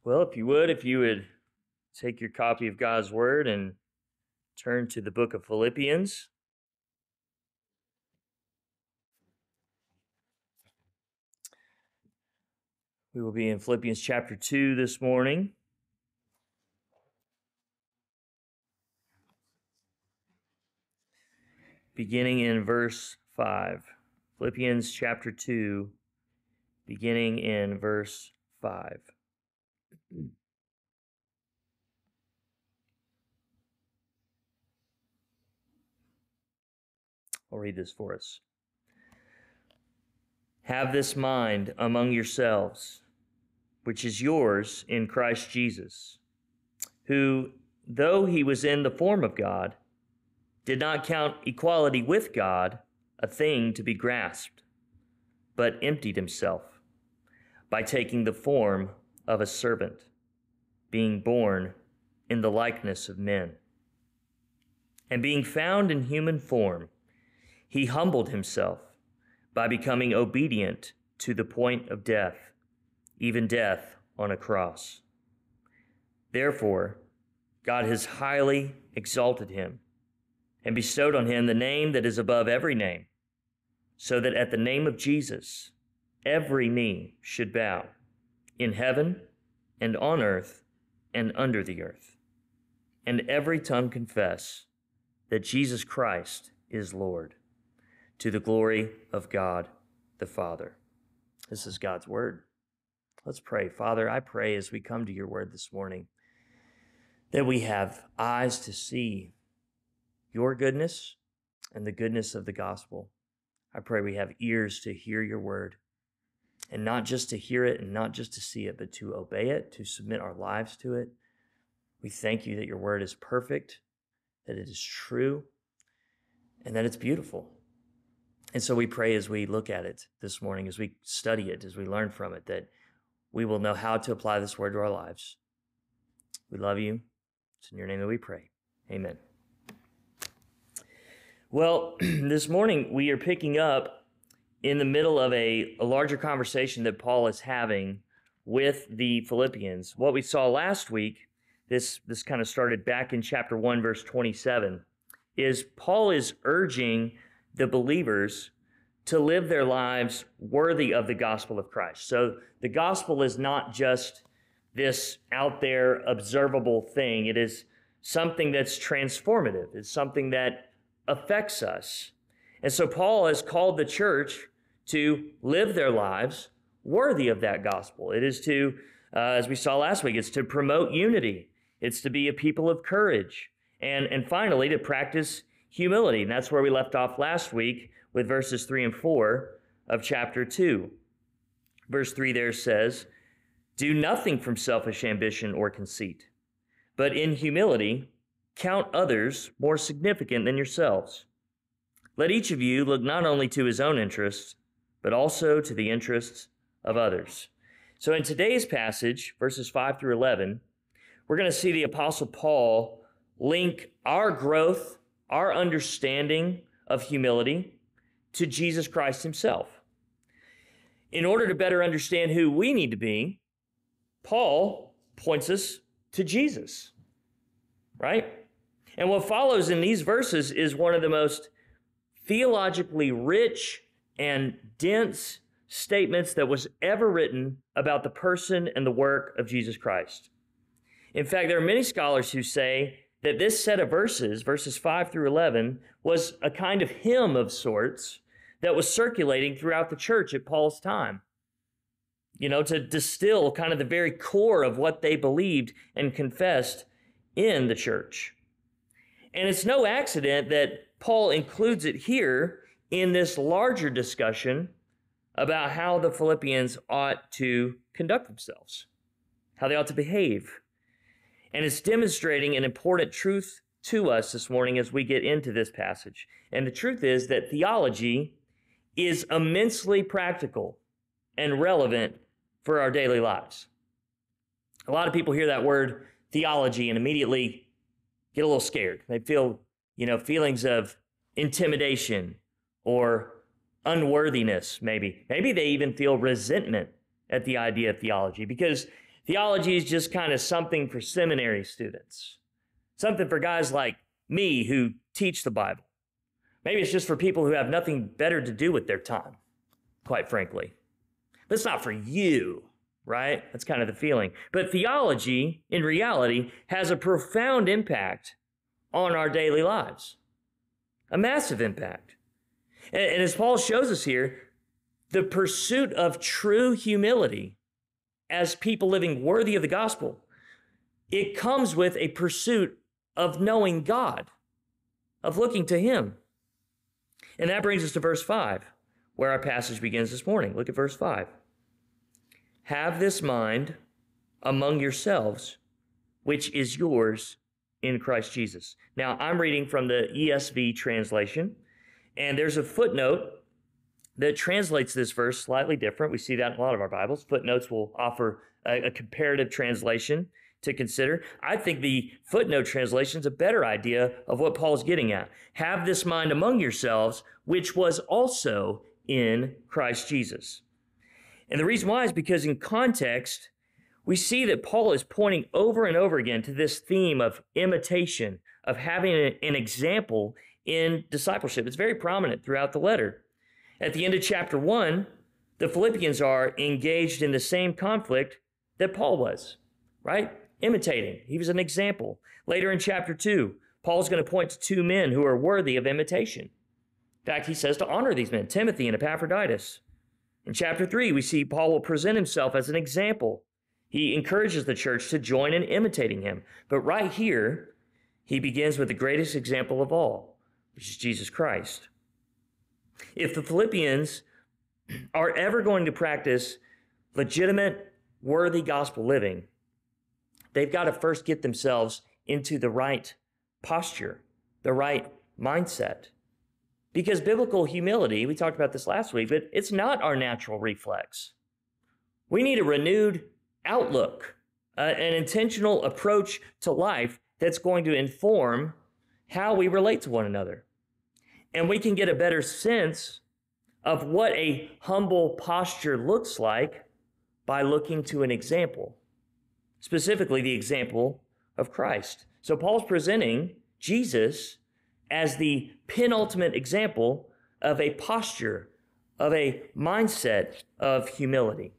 Well, if you would take your copy of God's Word and turn to the book of Philippians. We will be in Philippians chapter 2 this morning. Beginning in verse 5. Philippians chapter 2, beginning in verse 5. I'll read this for us. Have this mind among yourselves, which is yours in Christ Jesus, who, though he was in the form of God, did not count equality with God a thing to be grasped, but emptied himself by taking the form of a servant, being born in the likeness of men. And being found in human form, he humbled himself by becoming obedient to the point of death, even death on a cross. Therefore, God has highly exalted him and bestowed on him the name that is above every name, so that at the name of Jesus, every knee should bow, in heaven and on earth and under the earth, and every tongue confess that Jesus Christ is Lord, to the glory of God the Father. This is God's word. Let's pray. Father, I pray as we come to your word this morning that we have eyes to see your goodness and the goodness of the gospel. I pray we have ears to hear your word, and not just to hear it and not just to see it, but to obey it, to submit our lives to it. We thank you that your word is perfect, that it is true, and that it's beautiful. And so we pray as we look at it this morning, as we study it, as we learn from it, that we will know how to apply this word to our lives. We love you. It's in your name that we pray. Amen. Well, this morning we are picking up in the middle of a larger conversation that Paul is having with the Philippians. What we saw last week, this kind of started back in chapter 1, verse 27, is Paul is urging the believers to live their lives worthy of the gospel of Christ. So the gospel is not just this out there observable thing. It is something that's transformative. It's something that affects us. And so Paul has called the church to live their lives worthy of that gospel. It is to, as we saw last week, it's to promote unity. It's to be a people of courage. And finally, to practice humility. And that's where we left off last week with verses 3 and 4 of chapter 2. Verse 3 there says, "Do nothing from selfish ambition or conceit, but in humility count others more significant than yourselves. Let each of you look not only to his own interests, but also to the interests of others." So in today's passage, verses 5 through 11, we're going to see the Apostle Paul link our growth, our understanding of humility, to Jesus Christ himself. In order to better understand who we need to be, Paul points us to Jesus, right? And what follows in these verses is one of the most theologically rich and dense statements that was ever written about the person and the work of Jesus Christ. In fact, there are many scholars who say that this set of verses, verses 5 through 11, was a kind of hymn of sorts that was circulating throughout the church at Paul's time, to distill kind of the very core of what they believed and confessed in the church. And it's no accident that Paul includes it here in this larger discussion about how the Philippians ought to conduct themselves, how they ought to behave. And it's demonstrating an important truth to us this morning as we get into this passage. And the truth is that theology is immensely practical and relevant for our daily lives. A lot of people hear that word theology and immediately get a little scared. They feel, feelings of intimidation or unworthiness, maybe. Maybe they even feel resentment at the idea of theology, because Theology is just kind of something for seminary students, something for guys like me who teach the Bible. Maybe it's just for people who have nothing better to do with their time, quite frankly. But it's not for you, right? That's kind of the feeling. But theology, in reality, has a profound impact on our daily lives, a massive impact. And as Paul shows us here, the pursuit of true humility as people living worthy of the gospel, it comes with a pursuit of knowing God, of looking to Him. And that brings us to verse 5, where our passage begins this morning. Look at verse 5. Have this mind among yourselves, which is yours in Christ Jesus. Now, I'm reading from the ESV translation, and there's a footnote that translates this verse slightly different. We see that in a lot of our Bibles. Footnotes will offer a comparative translation to consider. I think the footnote translation is a better idea of what Paul's getting at. Have this mind among yourselves, which was also in Christ Jesus. And the reason why is because in context, we see that Paul is pointing over and over again to this theme of imitation, of having an example in discipleship. It's very prominent throughout the letter. At the end of chapter 1, the Philippians are engaged in the same conflict that Paul was, right? Imitating. He was an example. Later in chapter 2, Paul's going to point to two men who are worthy of imitation. In fact, he says to honor these men, Timothy and Epaphroditus. In chapter 3, we see Paul will present himself as an example. He encourages the church to join in imitating him. But right here, he begins with the greatest example of all, which is Jesus Christ. If the Philippians are ever going to practice legitimate, worthy gospel living, they've got to first get themselves into the right posture, the right mindset. Because biblical humility, we talked about this last week, but it's not our natural reflex. We need a renewed outlook, an intentional approach to life that's going to inform how we relate to one another. And we can get a better sense of what a humble posture looks like by looking to an example, specifically the example of Christ. So Paul's presenting Jesus as the penultimate example of a posture, of a mindset of humility.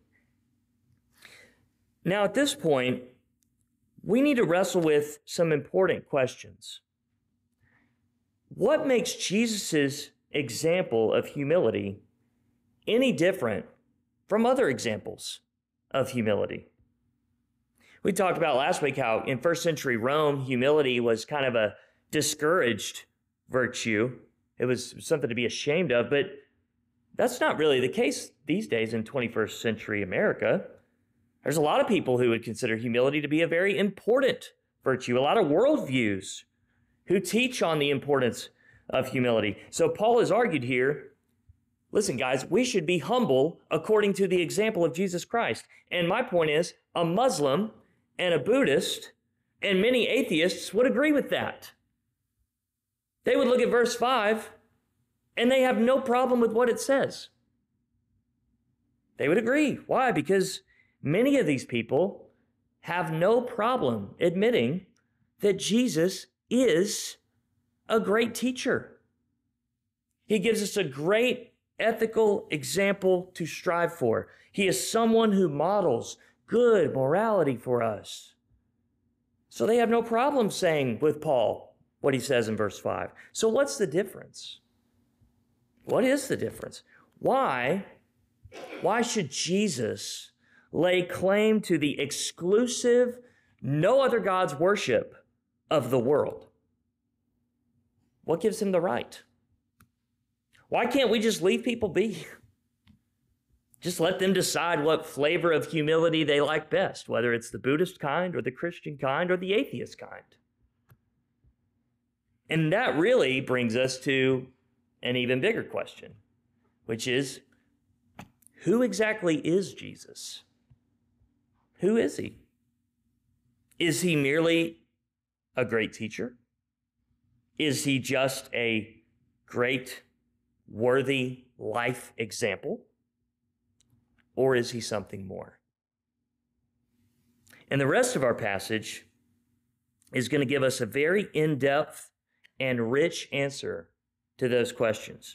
Now, at this point, we need to wrestle with some important questions. What makes Jesus' example of humility any different from other examples of humility? We talked about last week how in first century Rome, humility was kind of a discouraged virtue. It was something to be ashamed of, but that's not really the case these days in 21st century America. There's a lot of people who would consider humility to be a very important virtue, a lot of worldviews who teach on the importance of humility. So Paul has argued here, listen, guys, we should be humble according to the example of Jesus Christ. And my point is, a Muslim and a Buddhist and many atheists would agree with that. They would look at verse 5 and they have no problem with what it says. They would agree. Why? Because many of these people have no problem admitting that Jesus is a great teacher. He gives us a great ethical example to strive for. He is someone who models good morality for us. So they have no problem saying with Paul what he says in verse 5. So what's the difference? What is the difference? Why should Jesus lay claim to the exclusive, no other God's worship of the world? What gives him the right? Why can't we just leave people be? Just let them decide what flavor of humility they like best, whether it's the Buddhist kind or the Christian kind or the atheist kind. And that really brings us to an even bigger question, which is, who exactly is Jesus? Who is he? Is he merely a great teacher? Is he just a great, worthy life example? Or is he something more? And the rest of our passage is going to give us a very in-depth and rich answer to those questions.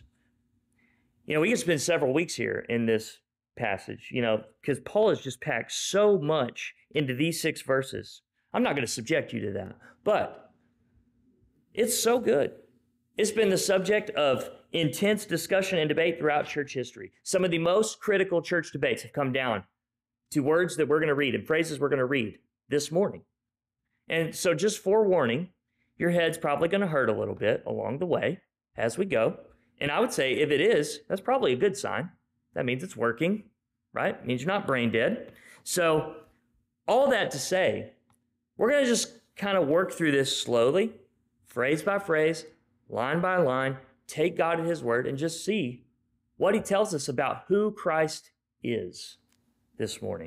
We can spend several weeks here in this passage, because Paul has just packed so much into these 6 verses. I'm not going to subject you to that, but it's so good. It's been the subject of intense discussion and debate throughout church history. Some of the most critical church debates have come down to words that we're going to read and phrases we're going to read this morning. And so just forewarning, your head's probably going to hurt a little bit along the way as we go. And I would say if it is, that's probably a good sign. That means it's working, right? It means you're not brain dead. So all that to say, we're going to just kind of work through this slowly, phrase by phrase, line by line, take God at his word, and just see what he tells us about who Christ is this morning.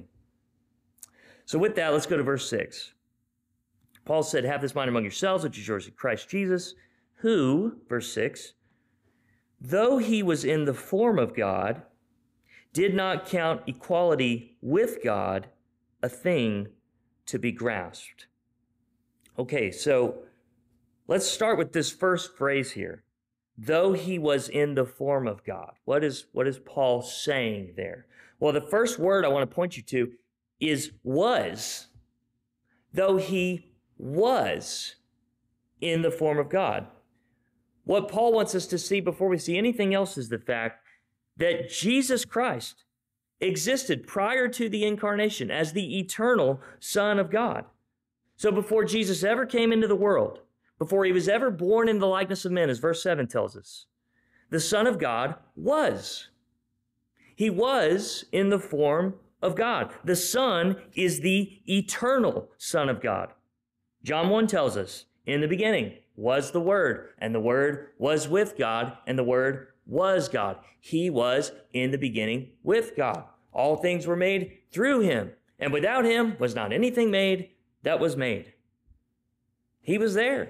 So with that, let's go to verse 6. Paul said, have this mind among yourselves, which is yours in Christ Jesus, who, verse 6, though he was in the form of God, did not count equality with God a thing to be grasped. Okay, so let's start with this first phrase here. Though he was in the form of God. What is Paul saying there? Well, the first word I want to point you to is was. Though he was in the form of God. What Paul wants us to see before we see anything else is the fact that Jesus Christ existed prior to the incarnation as the eternal Son of God. So before Jesus ever came into the world, before he was ever born in the likeness of men, as verse 7 tells us, the Son of God was. He was in the form of God. The Son is the eternal Son of God. John 1 tells us, in the beginning was the Word, and the Word was with God, and the Word was God. He was in the beginning with God. All things were made through him, and without him was not anything made that was made. He was there.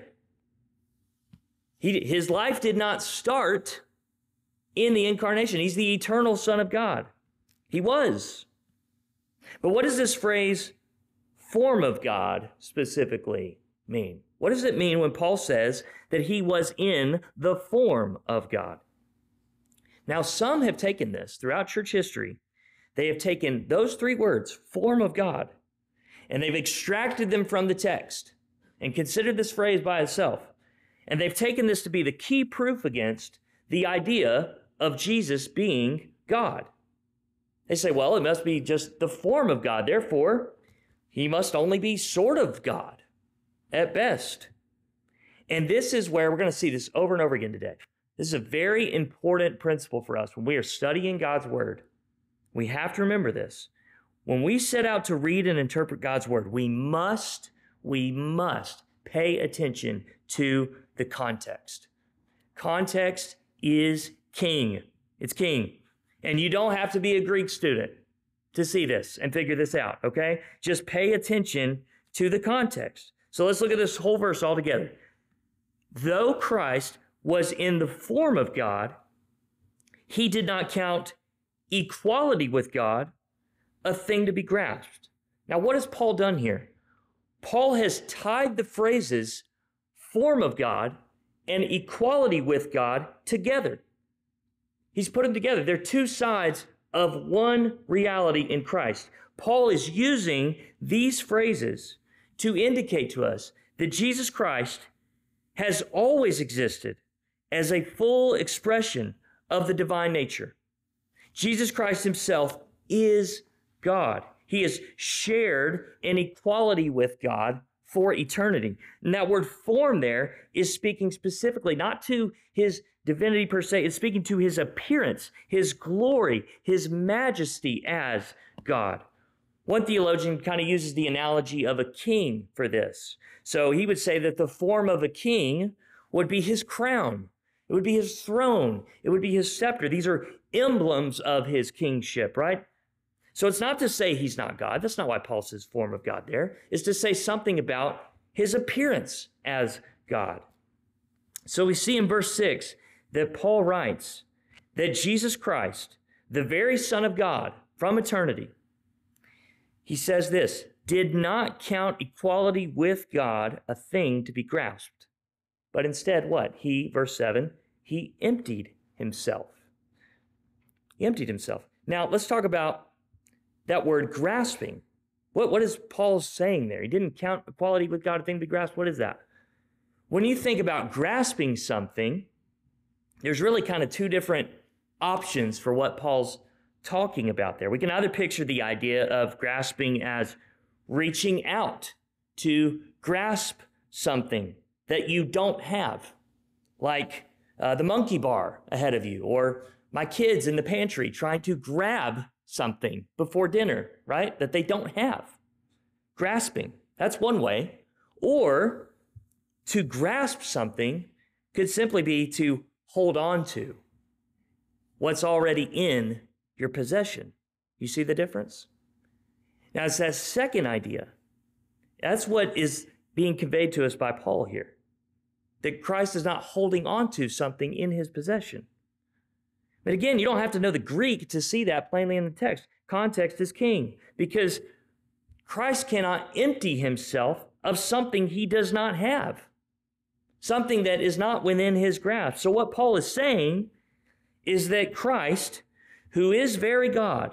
His life did not start in the incarnation. He's the eternal Son of God. He was. But what does this phrase, form of God, specifically mean? What does it mean when Paul says that he was in the form of God? Now, some have taken this throughout church history. They have taken those 3 words, form of God, and they've extracted them from the text and considered this phrase by itself. And they've taken this to be the key proof against the idea of Jesus being God. They say, well, it must be just the form of God. Therefore, he must only be sort of God at best. And this is where we're going to see this over and over again today. This is a very important principle for us when we are studying God's word. We have to remember this. When we set out to read and interpret God's word, we must pay attention to the context. Context is king. It's king. And you don't have to be a Greek student to see this and figure this out, okay? Just pay attention to the context. So let's look at this whole verse all together. Though Christ was in the form of God, he did not count equality with God a thing to be grasped. Now, what has Paul done here? Paul has tied the phrases form of God and equality with God together. He's put them together. They're 2 sides of one reality in Christ. Paul is using these phrases to indicate to us that Jesus Christ has always existed as a full expression of the divine nature. Jesus Christ himself is God. He has shared an equality with God for eternity. And that word form there is speaking specifically not to his divinity per se, it's speaking to his appearance, his glory, his majesty as God. One theologian kind of uses the analogy of a king for this. So he would say that the form of a king would be his crown. It would be his throne. It would be his scepter. These are emblems of his kingship, right? So it's not to say he's not God. That's not why Paul says form of God there. It's to say something about his appearance as God. So we see in verse 6 that Paul writes that Jesus Christ, the very Son of God from eternity, he says this, did not count equality with God a thing to be grasped, but instead what? He, verse 7, he emptied himself. He emptied himself. Now, let's talk about that word grasping. What is Paul saying there? He didn't count equality with God a thing to be grasped. What is that? When you think about grasping something, there's really kind of two different options for what Paul's talking about there. We can either picture the idea of grasping as reaching out to grasp something that you don't have, like the monkey bar ahead of you, or my kids in the pantry trying to grab something before dinner, right, that they don't have. Grasping, that's one way. Or to grasp something could simply be to hold on to what's already in your possession. You see the difference? Now, it's that second idea. That's what is being conveyed to us by Paul here. That Christ is not holding on to something in his possession. But again, you don't have to know the Greek to see that plainly in the text. Context is king, because Christ cannot empty himself of something he does not have, something that is not within his grasp. So what Paul is saying is that Christ, who is very God,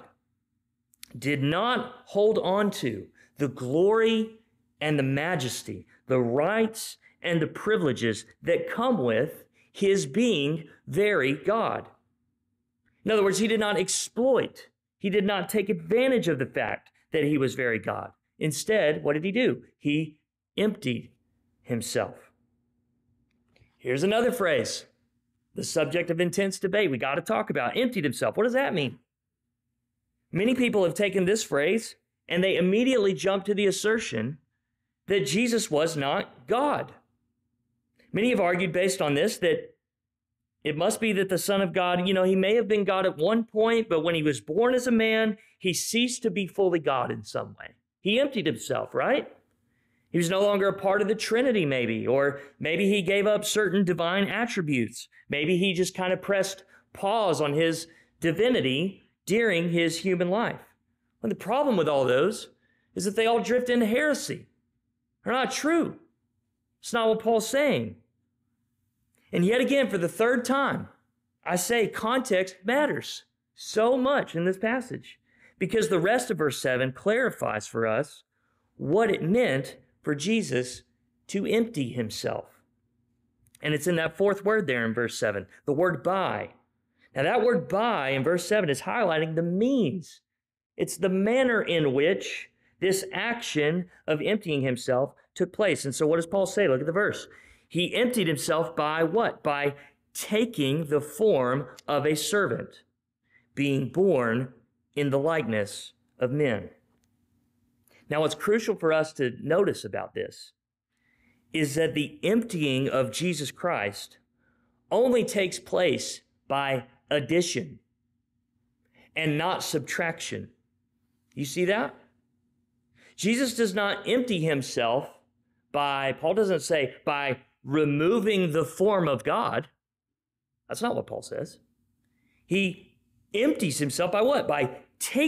did not hold on to the glory and the majesty, the rights and the privileges that come with his being very God. In other words, he did not exploit, he did not take advantage of the fact that he was very God. Instead, what did he do? He emptied himself. Here's another phrase, the subject of intense debate we got to talk about. Emptied himself. What does that mean? Many people have taken this phrase and they immediately jump to the assertion that Jesus was not God. Many have argued based on this that it must be that the Son of God, he may have been God at one point, but when he was born as a man, he ceased to be fully God in some way. He emptied himself, right? He was no longer a part of the Trinity, maybe, or maybe he gave up certain divine attributes. Maybe he just kind of pressed pause on his divinity during his human life. And the problem with all those is that they all drift into heresy. They're not true. It's not what Paul's saying. And yet again, for the third time, I say context matters so much in this passage, because the rest of verse 7 clarifies for us what it meant for Jesus to empty himself. And it's in that fourth word there in verse 7, the word by. Now that word by in verse 7 is highlighting the means. It's the manner in which this action of emptying himself took place. And so what does Paul say? Look at the verse. He emptied himself by what? By taking the form of a servant, being born in the likeness of men. Now, what's crucial for us to notice about this is that the emptying of Jesus Christ only takes place by addition and not subtraction. You see that? Jesus does not empty himself by, Paul doesn't say, by removing the form of God. That's not what Paul says. He empties himself by what? By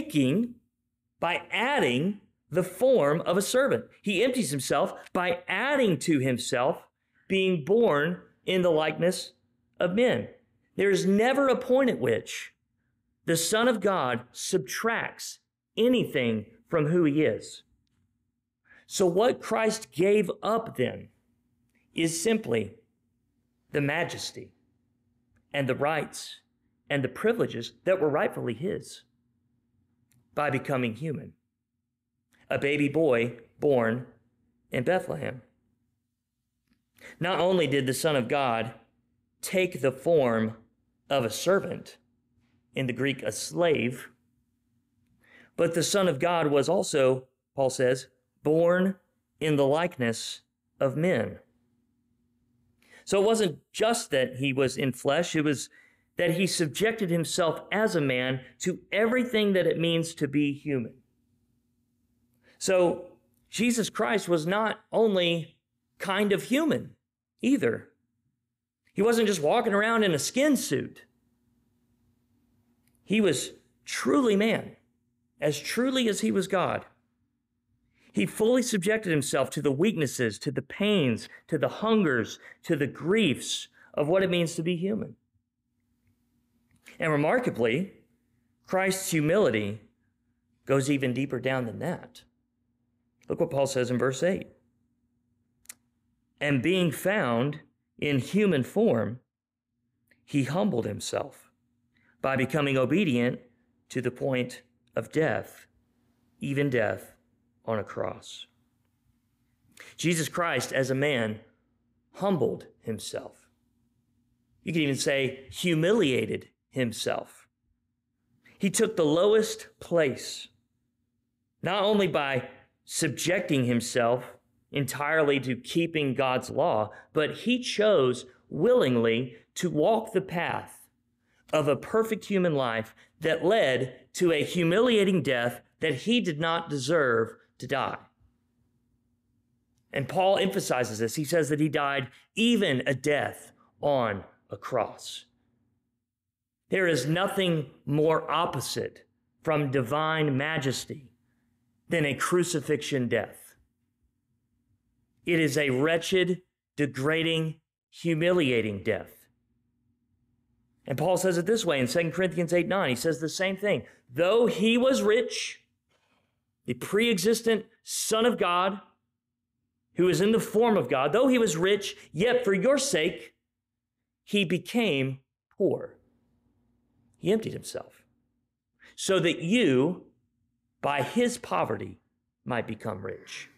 adding the form of a servant. He empties himself by adding to himself being born in the likeness of men. There is never a point at which the Son of God subtracts anything from who he is. So what Christ gave up then is simply the majesty and the rights and the privileges that were rightfully his by becoming human. A baby boy born in Bethlehem. Not only did the Son of God take the form of a servant, in the Greek a slave, but the Son of God was also, Paul says, born in the likeness of men. So it wasn't just that he was in flesh, it was that he subjected himself as a man to everything that it means to be human. So Jesus Christ was not only kind of human either. He wasn't just walking around in a skin suit. He was truly man, as truly as he was God. He fully subjected himself to the weaknesses, to the pains, to the hungers, to the griefs of what it means to be human. And remarkably, Christ's humility goes even deeper down than that. Look what Paul says in verse 8. And being found in human form, he humbled himself by becoming obedient to the point of death, even death on a cross. Jesus Christ, as a man, humbled himself. You could even say humiliated himself. He took the lowest place, not only by subjecting himself entirely to keeping God's law, but he chose willingly to walk the path of a perfect human life that led to a humiliating death that he did not deserve to die. And Paul emphasizes this. He says that he died even a death on a cross. There is nothing more opposite from divine majesty than a crucifixion death. It is a wretched, degrading, humiliating death. And Paul says it this way in 2 Corinthians 8:9. He says the same thing. Though he was rich, the pre-existent Son of God, who is in the form of God, though he was rich, yet for your sake, he became poor. He emptied himself so that you, by his poverty, might become rich.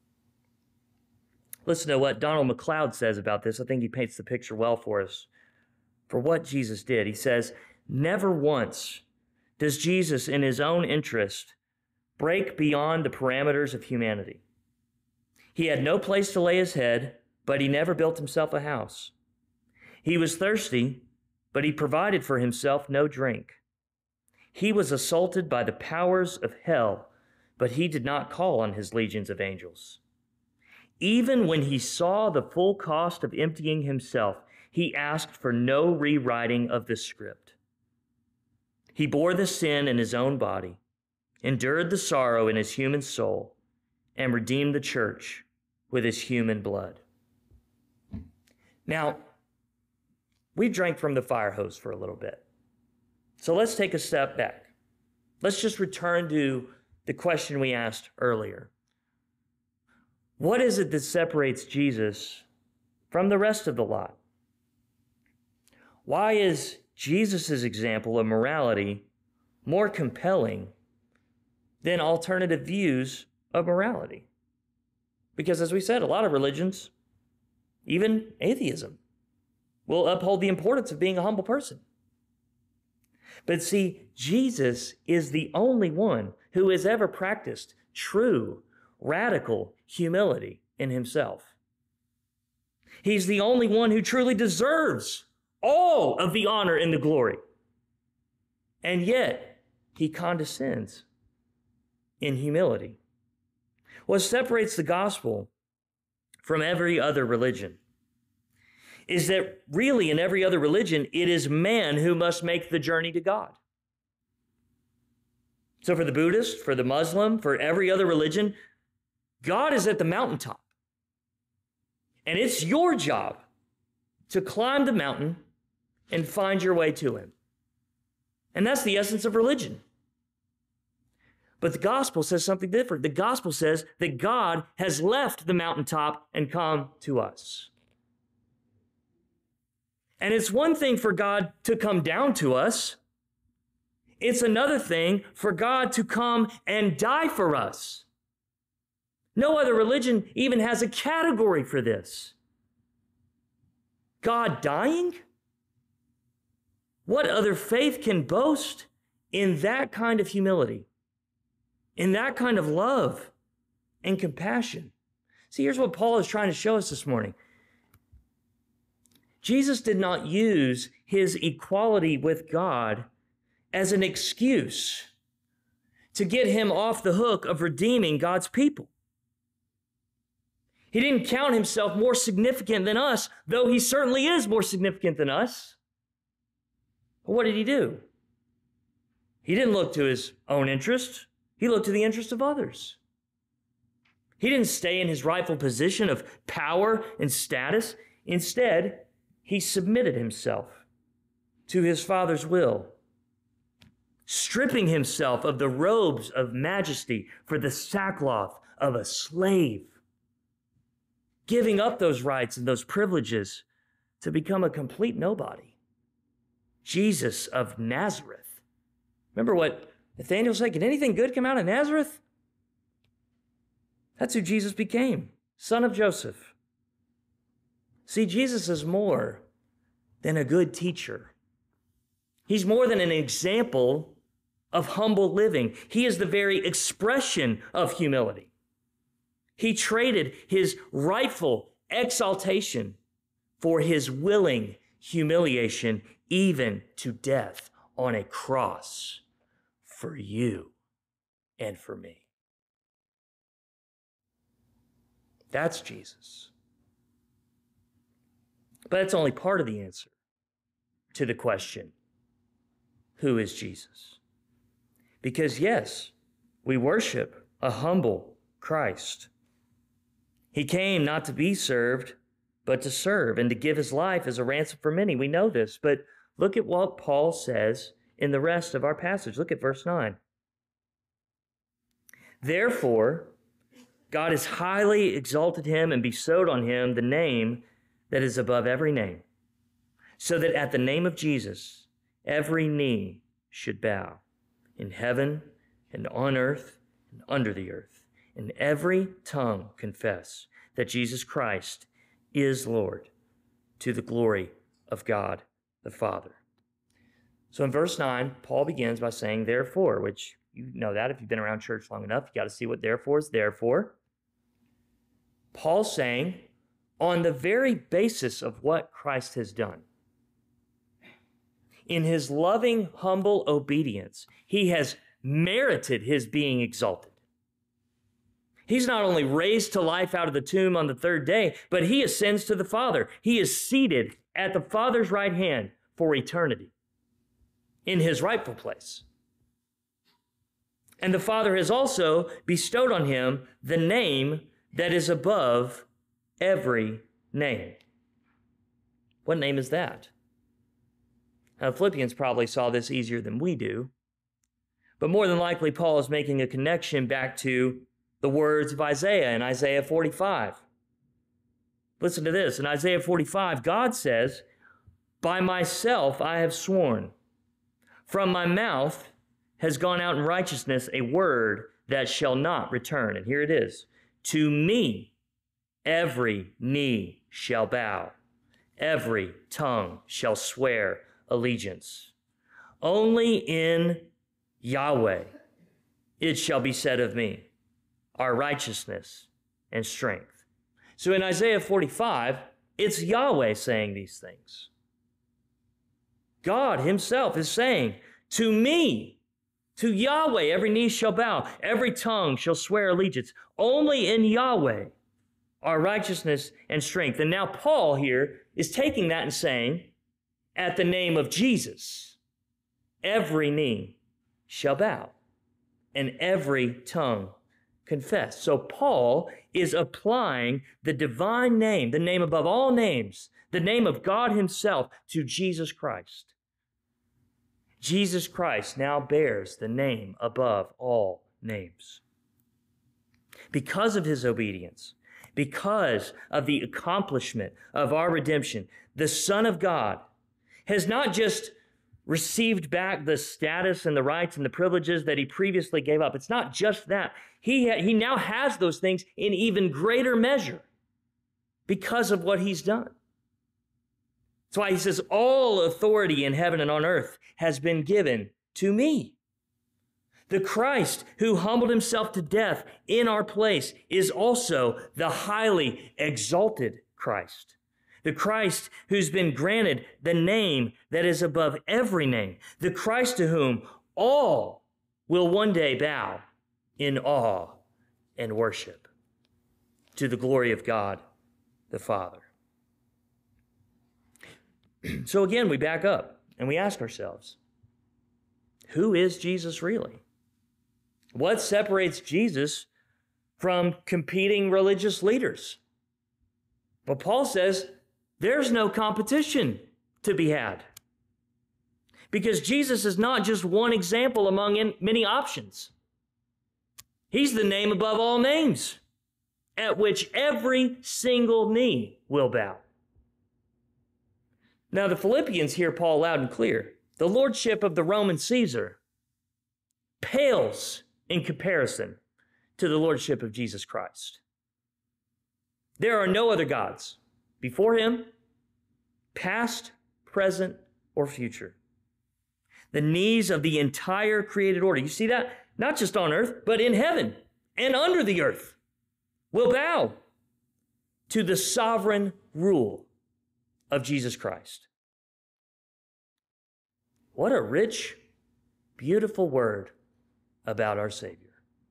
Listen to what Donald MacLeod says about this. I think he paints the picture well for us for what Jesus did. He says, never once does Jesus, in his own interest, break beyond the parameters of humanity. He had no place to lay his head, but he never built himself a house. He was thirsty, but he provided for himself no drink. He was assaulted by the powers of hell, but he did not call on his legions of angels. Even when he saw the full cost of emptying himself, he asked for no rewriting of the script. He bore the sin in his own body, endured the sorrow in his human soul, and redeemed the church with his human blood. Now, we drank from the fire hose for a little bit. So let's take a step back. Let's just return to the question we asked earlier. What is it that separates Jesus from the rest of the lot? Why is Jesus' example of morality more compelling than alternative views of morality? Because as we said, a lot of religions, even atheism, will uphold the importance of being a humble person. But see, Jesus is the only one who has ever practiced true, radical humility in himself. He's the only one who truly deserves all of the honor and the glory. And yet, he condescends in humility. What separates the gospel from every other religion is that really in every other religion, it is man who must make the journey to God. So for the Buddhist, for the Muslim, for every other religion, God is at the mountaintop. And it's your job to climb the mountain and find your way to him. And that's the essence of religion. But the gospel says something different. The gospel says that God has left the mountaintop and come to us. And it's one thing for God to come down to us. It's another thing for God to come and die for us. No other religion even has a category for this. God dying? What other faith can boast in that kind of humility, in that kind of love and compassion? See, here's what Paul is trying to show us this morning. Jesus did not use his equality with God as an excuse to get him off the hook of redeeming God's people. He didn't count himself more significant than us, though he certainly is more significant than us. But what did he do? He didn't look to his own interest. He looked to the interest of others. He didn't stay in his rightful position of power and status. Instead, he submitted himself to his Father's will, stripping himself of the robes of majesty for the sackcloth of a slave, giving up those rights and those privileges to become a complete nobody. Jesus of Nazareth. Remember what Nathanael said? Can anything good come out of Nazareth? That's who Jesus became, son of Joseph. See, Jesus is more than a good teacher. He's more than an example of humble living. He is the very expression of humility. He traded his rightful exaltation for his willing humiliation, even to death on a cross for you and for me. That's Jesus. But it's only part of the answer to the question, who is Jesus? Because yes, we worship a humble Christ. He came not to be served, but to serve and to give his life as a ransom for many. We know this, but look at what Paul says in the rest of our passage. Look at verse 9. Therefore, God has highly exalted him and bestowed on him the name that is above every name, so that at the name of Jesus, every knee should bow in heaven and on earth and under the earth, and every tongue confess that Jesus Christ is Lord, to the glory of God the Father. So in verse 9, Paul begins by saying, therefore, which you know that if you've been around church long enough, you got to see what therefore is there for. Paul's saying, on the very basis of what Christ has done, in his loving, humble obedience, he has merited his being exalted. He's not only raised to life out of the tomb on the third day, but he ascends to the Father. He is seated at the Father's right hand for eternity in his rightful place. And the Father has also bestowed on him the name that is above every name. What name is that? Now, Philippians probably saw this easier than we do, but more than likely, Paul is making a connection back to the words of Isaiah in Isaiah 45. Listen to this. In Isaiah 45, God says, by myself I have sworn. From my mouth has gone out in righteousness a word that shall not return. And here it is. To me every knee shall bow. Every tongue shall swear allegiance. Only in Yahweh it shall be said of me, our righteousness and strength. So in Isaiah 45, it's Yahweh saying these things. God himself is saying, to me, to Yahweh, every knee shall bow, every tongue shall swear allegiance. Only in Yahweh are righteousness and strength. And now Paul here is taking that and saying, at the name of Jesus, every knee shall bow and every tongue confess. So Paul is applying the divine name, the name above all names, the name of God himself, to Jesus Christ. Jesus Christ now bears the name above all names. Because of his obedience, because of the accomplishment of our redemption, the Son of God has not just received back the status and the rights and the privileges that he previously gave up. It's not just that. He now has those things in even greater measure because of what he's done. That's why he says, all authority in heaven and on earth has been given to me. The Christ who humbled himself to death in our place is also the highly exalted Christ. The Christ who's been granted the name that is above every name. The Christ to whom all will one day bow in awe and worship, to the glory of God the Father. So again, we back up and we ask ourselves, who is Jesus really? What separates Jesus from competing religious leaders. But Paul says there's no competition to be had, because Jesus is not just one example among many options. He's the name above all names, at which every single knee will bow. Now, the Philippians hear Paul loud and clear. The lordship of the Roman Caesar pales in comparison to the lordship of Jesus Christ. There are no other gods before him, past, present, or future. The knees of the entire created order, you see that? Not just on earth, but in heaven and under the earth, will bow to the sovereign rule of Jesus Christ. What a rich, beautiful word about our Savior.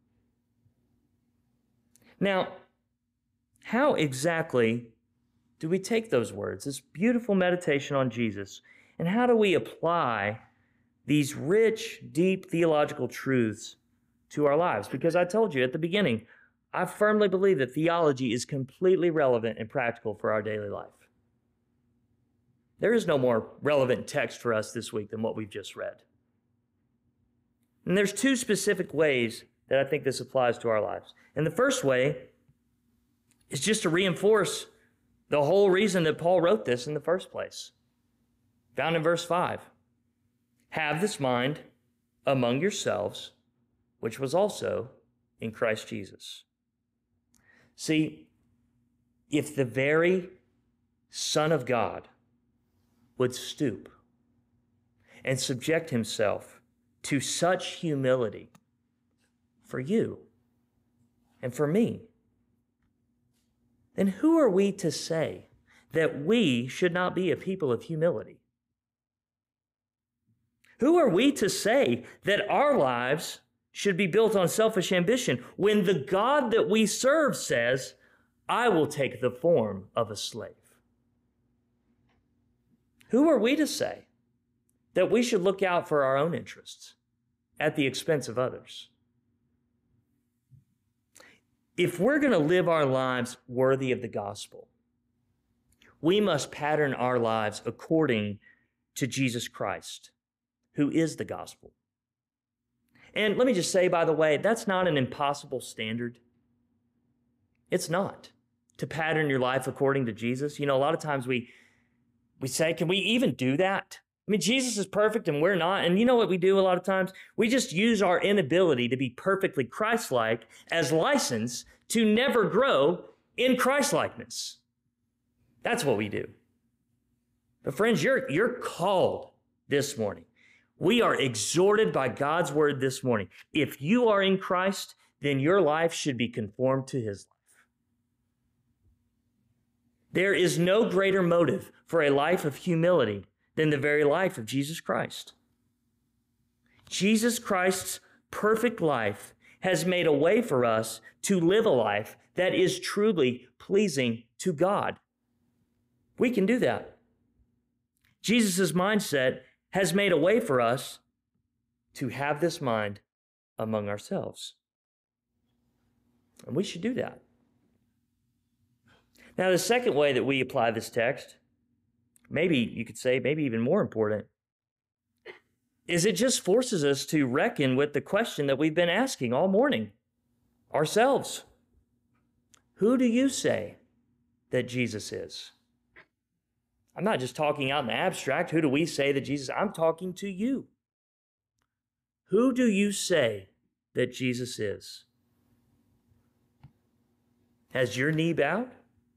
Now, how exactly do we take those words, this beautiful meditation on Jesus, and how do we apply these rich, deep theological truths to our lives? Because I told you at the beginning, I firmly believe that theology is completely relevant and practical for our daily life. There is no more relevant text for us this week than what we've just read. And there's two specific ways that I think this applies to our lives. And the first way is just to reinforce the whole reason that Paul wrote this in the first place. Found in verse 5. Have this mind among yourselves, which was also in Christ Jesus. See, if the very Son of God would stoop and subject himself to such humility for you and for me, then who are we to say that we should not be a people of humility? Who are we to say that our lives should be built on selfish ambition when the God that we serve says, I will take the form of a slave? Who are we to say that we should look out for our own interests at the expense of others? If we're going to live our lives worthy of the gospel, we must pattern our lives according to Jesus Christ, who is the gospel. And let me just say, by the way, that's not an impossible standard. It's not. To pattern your life according to Jesus. You know, a lot of times we say, can we even do that? I mean, Jesus is perfect and we're not. And you know what we do a lot of times? We just use our inability to be perfectly Christ-like as license to never grow in Christ-likeness. That's what we do. But friends, you're called this morning. We are exhorted by God's word this morning. If you are in Christ, then your life should be conformed to his life. There is no greater motive for a life of humility than the very life of Jesus Christ. Jesus Christ's perfect life has made a way for us to live a life that is truly pleasing to God. We can do that. Jesus' mindset has made a way for us to have this mind among ourselves. And we should do that. Now, the second way that we apply this text, maybe you could say, maybe even more important, is it just forces us to reckon with the question that we've been asking all morning ourselves. Who do you say that Jesus is? I'm not just talking out in the abstract. Who do we say that Jesus is? I'm talking to you. Who do you say that Jesus is? Has your knee bowed?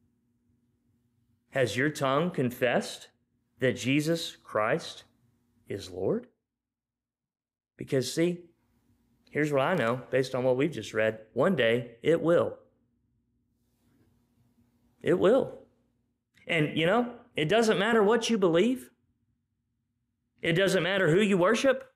Has your tongue confessed that Jesus Christ is Lord? Because see, here's what I know based on what we've just read. One day it will. It will. And you know, it doesn't matter what you believe. It doesn't matter who you worship.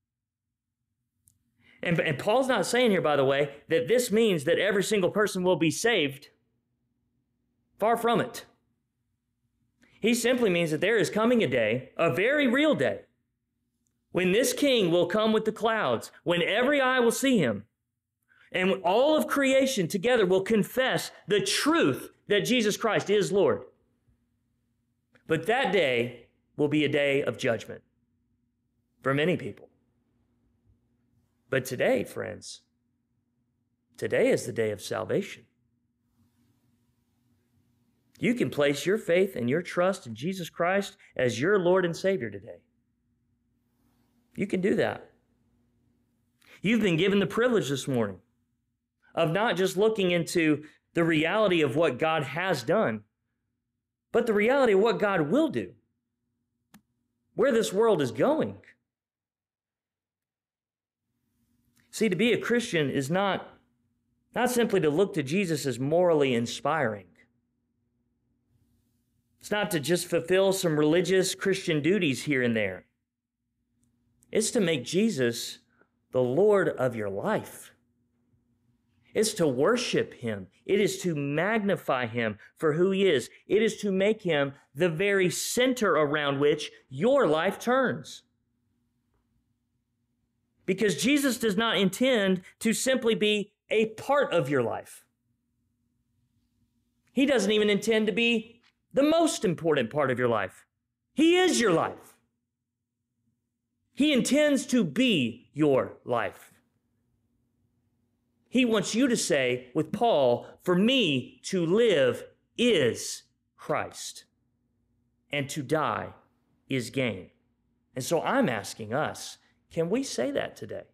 And Paul's not saying here, by the way, that this means that every single person will be saved. Far from it. He simply means that there is coming a day, a very real day, when this king will come with the clouds, when every eye will see him, And all of creation together will confess the truth that Jesus Christ is Lord. But that day will be a day of judgment for many people. But today, friends, today is the day of salvation. You can place your faith and your trust in Jesus Christ as your Lord and Savior today. You can do that. You've been given the privilege this morning of not just looking into the reality of what God has done, but the reality of what God will do, where this world is going. See, to be a Christian is not simply to look to Jesus as morally inspiring. It's not to just fulfill some religious Christian duties here and there. It's to make Jesus the Lord of your life. It's to worship him. It is to magnify him for who he is. It is to make him the very center around which your life turns. Because Jesus does not intend to simply be a part of your life. He doesn't even intend to be the most important part of your life. He is your life. He intends to be your life. He wants you to say with Paul, for me to live is Christ, and to die is gain. And so I'm asking us, can we say that today?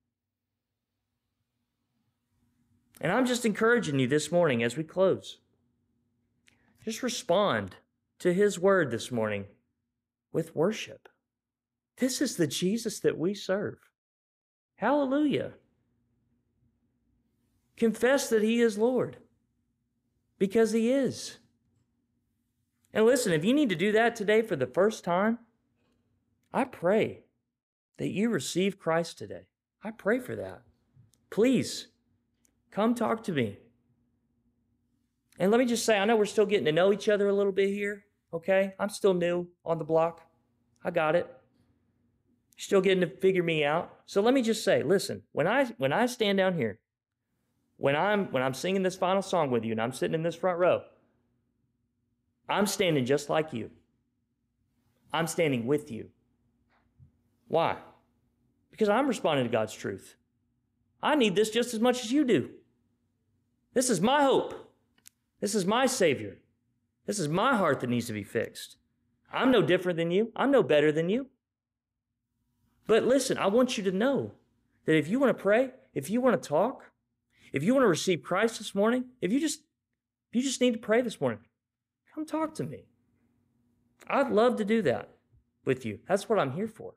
And I'm just encouraging you this morning as we close. Just respond to his word this morning with worship. This is the Jesus that we serve. Hallelujah. Confess that he is Lord, because he is. And listen, if you need to do that today for the first time, I pray that you receive Christ today. I pray for that. Please, come talk to me. And let me just say, I know we're still getting to know each other a little bit here, okay? I'm still new on the block. I got it. Still getting to figure me out. So let me just say, listen, when I stand down here, when I'm singing this final song with you and I'm sitting in this front row, I'm standing just like you. I'm standing with you. Why? Because I'm responding to God's truth. I need this just as much as you do. This is my hope. This is my Savior. This is my heart that needs to be fixed. I'm no different than you. I'm no better than you. But listen, I want you to know that if you want to pray, if you want to talk, if you want to receive Christ this morning, if you just need to pray this morning, come talk to me. I'd love to do that with you. That's what I'm here for.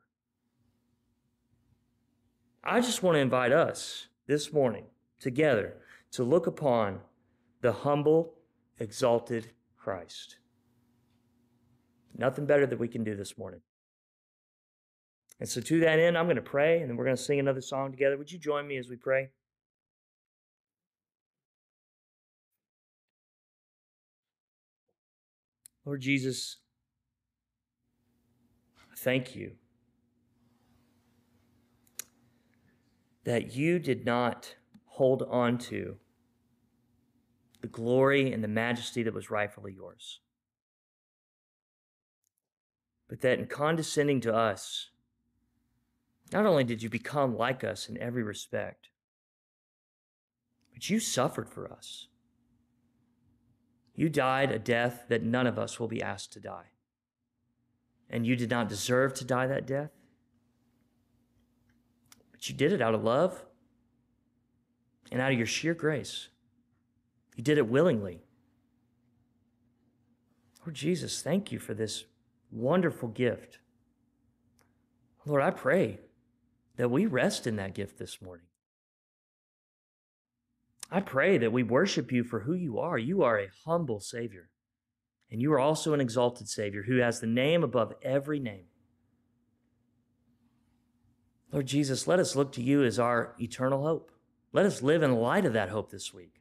I just want to invite us this morning together to look upon the humble, exalted Christ. Nothing better that we can do this morning. And so to that end, I'm going to pray, and then we're going to sing another song together. Would you join me as we pray? Lord Jesus, thank you that you did not hold on to the glory and the majesty that was rightfully yours, but that in condescending to us, not only did you become like us in every respect, but you suffered for us. You died a death that none of us will be asked to die. And you did not deserve to die that death, but you did it out of love and out of your sheer grace. You did it willingly. Lord Jesus, thank you for this wonderful gift. Lord, I pray that we rest in that gift this morning. I pray that we worship you for who you are. You are a humble Savior, and you are also an exalted Savior who has the name above every name. Lord Jesus, let us look to you as our eternal hope. Let us live in light of that hope this week.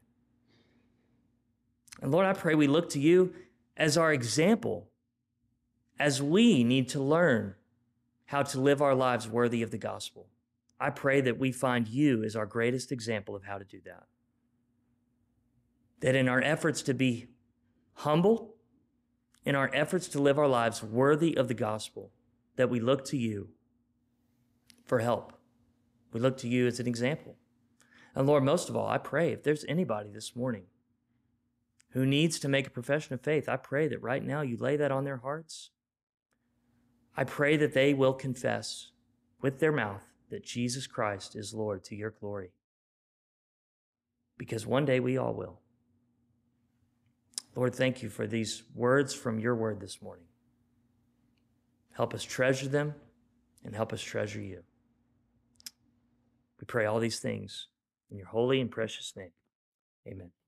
And Lord, I pray we look to you as our example, as we need to learn how to live our lives worthy of the gospel. I pray that we find you as our greatest example of how to do that. That in our efforts to be humble, in our efforts to live our lives worthy of the gospel, that we look to you for help. We look to you as an example. And Lord, most of all, I pray if there's anybody this morning who needs to make a profession of faith, I pray that right now you lay that on their hearts. I pray that they will confess with their mouth that Jesus Christ is Lord to your glory. Because one day we all will. Lord, thank you for these words from your word this morning. Help us treasure them and help us treasure you. We pray all these things in your holy and precious name. Amen.